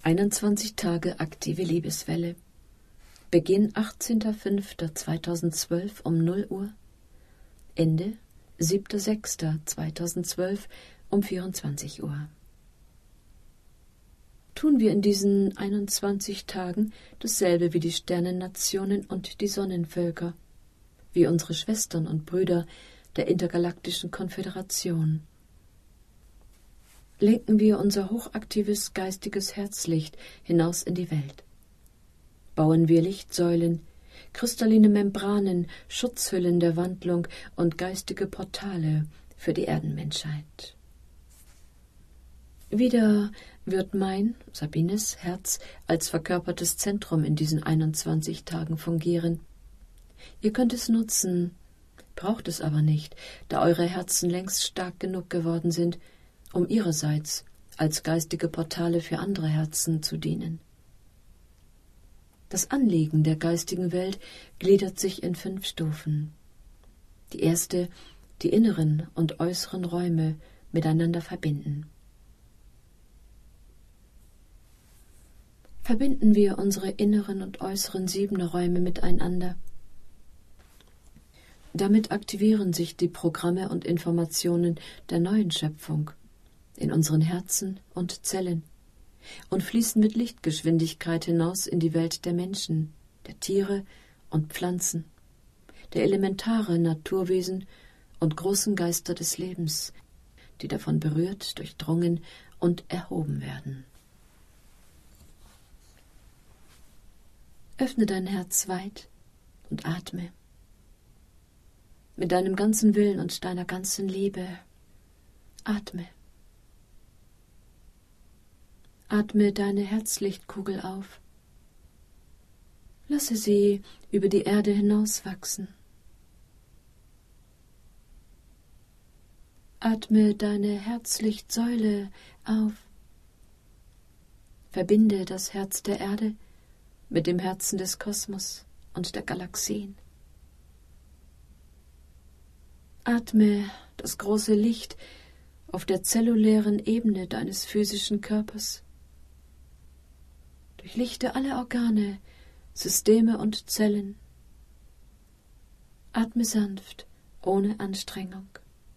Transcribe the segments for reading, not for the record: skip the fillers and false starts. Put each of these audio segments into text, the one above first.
21 Tage aktive Liebeswelle. Beginn 18.05.2012 um 0 Uhr. Ende 7.06.2012 um 24 Uhr. Tun wir in diesen 21 Tagen dasselbe wie die Sternennationen und die Sonnenvölker, wie unsere Schwestern und Brüder der intergalaktischen Konföderation. Lenken wir unser hochaktives geistiges Herzlicht hinaus in die Welt. Bauen wir Lichtsäulen, kristalline Membranen, Schutzhüllen der Wandlung und geistige Portale für die Erdenmenschheit. Wieder wird mein, Sabines, Herz als verkörpertes Zentrum in diesen 21 Tagen fungieren. Ihr könnt es nutzen, braucht es aber nicht, da eure Herzen längst stark genug geworden sind, um ihrerseits als geistige Portale für andere Herzen zu dienen. Das Anliegen der geistigen Welt gliedert sich in 5 Stufen. Die erste, die inneren und äußeren Räume miteinander verbinden. Verbinden wir unsere inneren und äußeren 7 Räume miteinander. Damit aktivieren sich die Programme und Informationen der neuen Schöpfung in unseren Herzen und Zellen und fließen mit Lichtgeschwindigkeit hinaus in die Welt der Menschen, der Tiere und Pflanzen, der elementare Naturwesen und großen Geister des Lebens, die davon berührt, durchdrungen und erhoben werden. Öffne dein Herz weit und atme. Mit deinem ganzen Willen und deiner ganzen Liebe. Atme. Atme deine Herzlichtkugel auf. Lasse sie über die Erde hinauswachsen. Atme deine Herzlichtsäule auf. Verbinde das Herz der Erde mit dem Herzen des Kosmos und der Galaxien. Atme das große Licht auf der zellulären Ebene deines physischen Körpers. Durchlichte alle Organe, Systeme und Zellen. Atme sanft, ohne Anstrengung.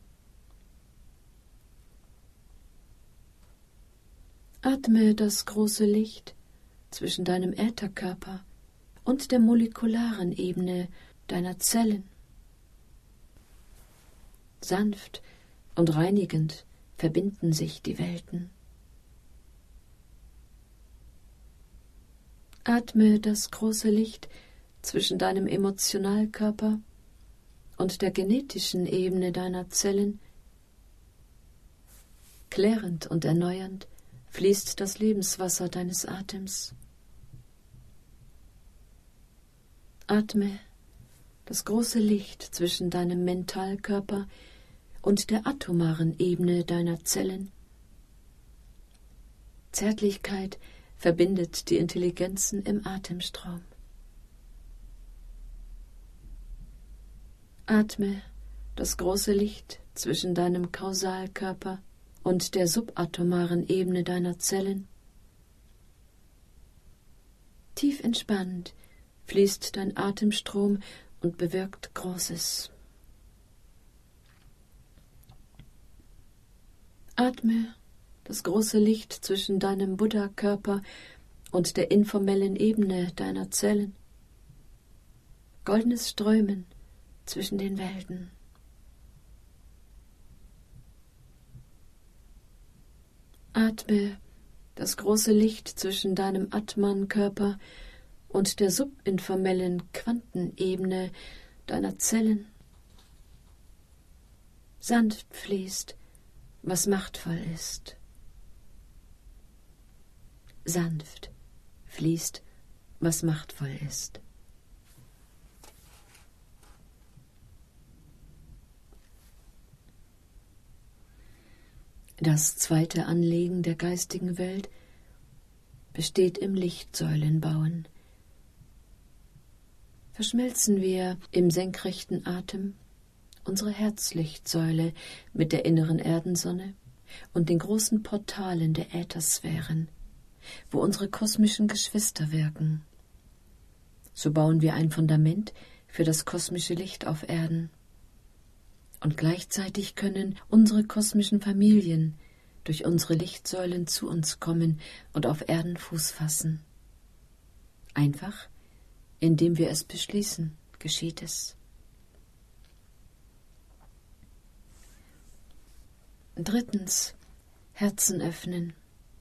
Atme das große Licht zwischen deinem Ätherkörper und der molekularen Ebene deiner Zellen. Sanft und reinigend verbinden sich die Welten. Atme das große Licht zwischen deinem Emotionalkörper und der genetischen Ebene deiner Zellen. Klärend und erneuernd fließt das Lebenswasser deines Atems. Atme das große Licht zwischen deinem Mentalkörper und der atomaren Ebene deiner Zellen. Zärtlichkeit verbindet die Intelligenzen im Atemstrom. Atme das große Licht zwischen deinem Kausalkörper und der subatomaren Ebene deiner Zellen. Tief entspannt fließt dein Atemstrom und bewirkt Großes. Atme das große Licht zwischen deinem Buddha-Körper und der informellen Ebene deiner Zellen. Goldenes Strömen zwischen den Welten. Atme das große Licht zwischen deinem Atman-Körper und der subinformellen Quantenebene deiner Zellen. Sanft fließt, was machtvoll ist. Sanft fließt, was machtvoll ist. Das zweite Anliegen der geistigen Welt besteht im Lichtsäulenbauen. Verschmelzen wir im senkrechten Atem unsere Herzlichtsäule mit der inneren Erdensonne und den großen Portalen der Äthersphären, wo unsere kosmischen Geschwister wirken. So bauen wir ein Fundament für das kosmische Licht auf Erden. Und gleichzeitig können unsere kosmischen Familien durch unsere Lichtsäulen zu uns kommen und auf Erden Fuß fassen. Einfach, indem wir es beschließen, geschieht es. Drittens, Herzen öffnen.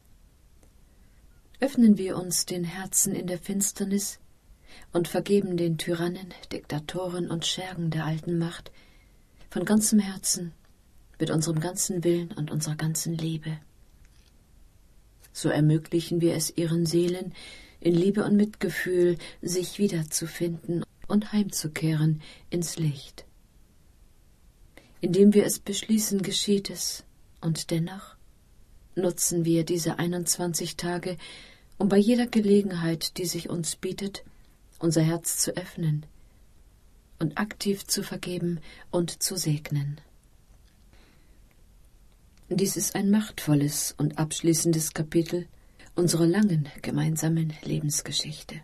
Öffnen wir uns den Herzen in der Finsternis und vergeben den Tyrannen, Diktatoren und Schergen der alten Macht von ganzem Herzen, mit unserem ganzen Willen und unserer ganzen Liebe. So ermöglichen wir es ihren Seelen, in Liebe und Mitgefühl sich wiederzufinden und heimzukehren ins Licht. Indem wir es beschließen, geschieht es, und dennoch nutzen wir diese 21 Tage, um bei jeder Gelegenheit, die sich uns bietet, unser Herz zu öffnen und aktiv zu vergeben und zu segnen. Dies ist ein machtvolles und abschließendes Kapitel unserer langen gemeinsamen Lebensgeschichte.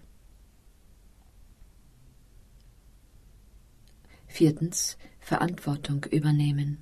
Viertens, Verantwortung übernehmen.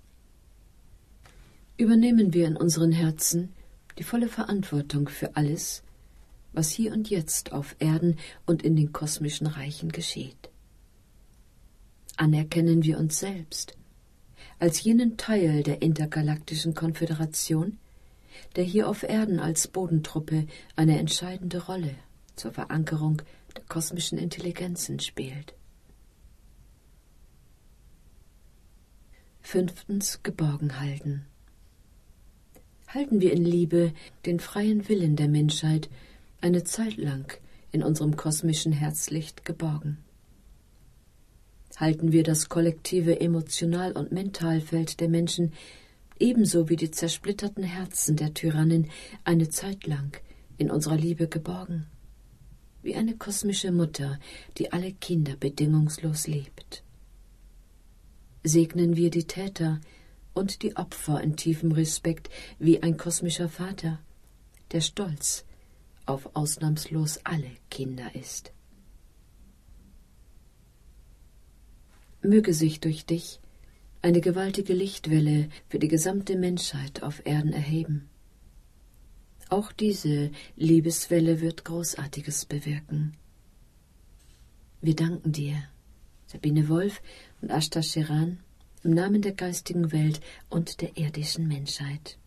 Übernehmen wir in unseren Herzen die volle Verantwortung für alles, was hier und jetzt auf Erden und in den kosmischen Reichen geschieht. Anerkennen wir uns selbst als jenen Teil der intergalaktischen Konföderation, der hier auf Erden als Bodentruppe eine entscheidende Rolle zur Verankerung der kosmischen Intelligenzen spielt. Fünftens, geborgen halten. Halten wir in Liebe den freien Willen der Menschheit eine Zeit lang in unserem kosmischen Herzlicht geborgen. Halten wir das kollektive Emotional- und Mentalfeld der Menschen ebenso wie die zersplitterten Herzen der Tyrannen eine Zeit lang in unserer Liebe geborgen, wie eine kosmische Mutter, die alle Kinder bedingungslos liebt. Segnen wir die Täter und die Opfer in tiefem Respekt wie ein kosmischer Vater, der stolz auf ausnahmslos alle Kinder ist. Möge sich durch dich eine gewaltige Lichtwelle für die gesamte Menschheit auf Erden erheben. Auch diese Liebeswelle wird Großartiges bewirken. Wir danken dir, Sabine Wolf und Ashtar Sheran, im Namen der geistigen Welt und der irdischen Menschheit.